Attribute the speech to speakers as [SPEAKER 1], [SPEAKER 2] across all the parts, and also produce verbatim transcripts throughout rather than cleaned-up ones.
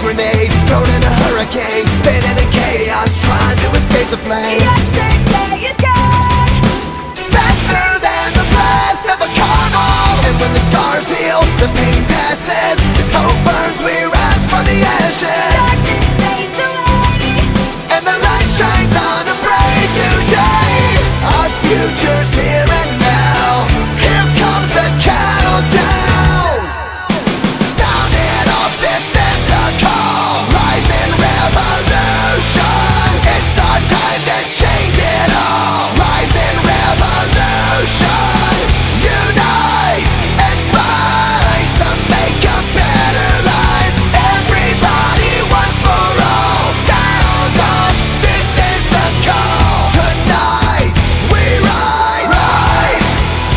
[SPEAKER 1] grenade, thrown in a hurricane, spinning in chaos, trying to escape the flame.
[SPEAKER 2] Yesterday is gone,
[SPEAKER 1] Faster than the blast of a carnal. And when the scars heal, the pain passes. As hope burns, we rise from the ashes.
[SPEAKER 2] darkness fades away.
[SPEAKER 1] And the light shines on a brave new day. Our future's here and now. Here comes the countdown. Sounding off, this is the call. Rising revolution. It's our time to change it all. Rising revolution. Unite and fight to make a better life. Everybody, one for all. Sound off, this is the call. Tonight we rise. Rise.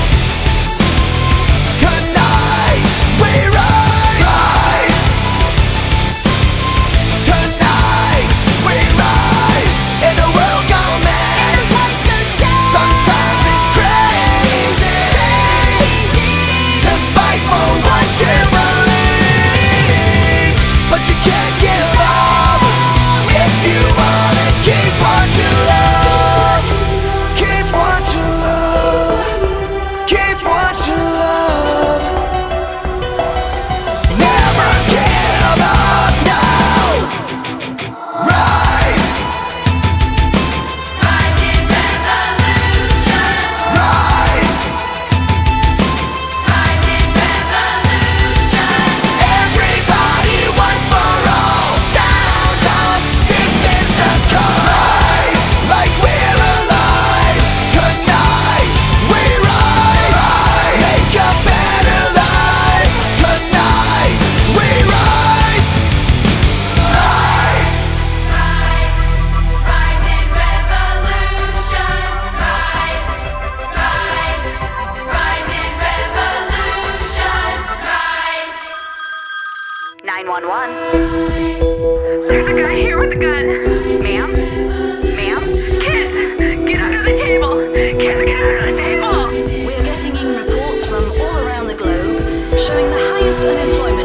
[SPEAKER 1] Tonight we rise. Rise. Tonight we rise. In a world gone mad.
[SPEAKER 2] What's so sad?
[SPEAKER 1] Sometimes it's crazy to fight for what you believe, but you can't give up if you wanna keep what you love. Keep what you love. Keep what you love. Never give up now. Rise.
[SPEAKER 2] Rising revolution,
[SPEAKER 1] Rise.
[SPEAKER 2] rising revolution.
[SPEAKER 1] Everybody, one for all. Sound off, this is the call. Rise, like we're alive. Tonight we rise. Rise. Make a better life. Tonight we rise. Rise.
[SPEAKER 2] Rise, rising revolution. Rise, rise, rising revolution. Rise.
[SPEAKER 3] nine one one. There's a guy here with a gun. Ma'am? Ma'am? Kid! Get under the table! Kid, get under the table!
[SPEAKER 4] We are getting in reports from all around the globe showing the highest unemployment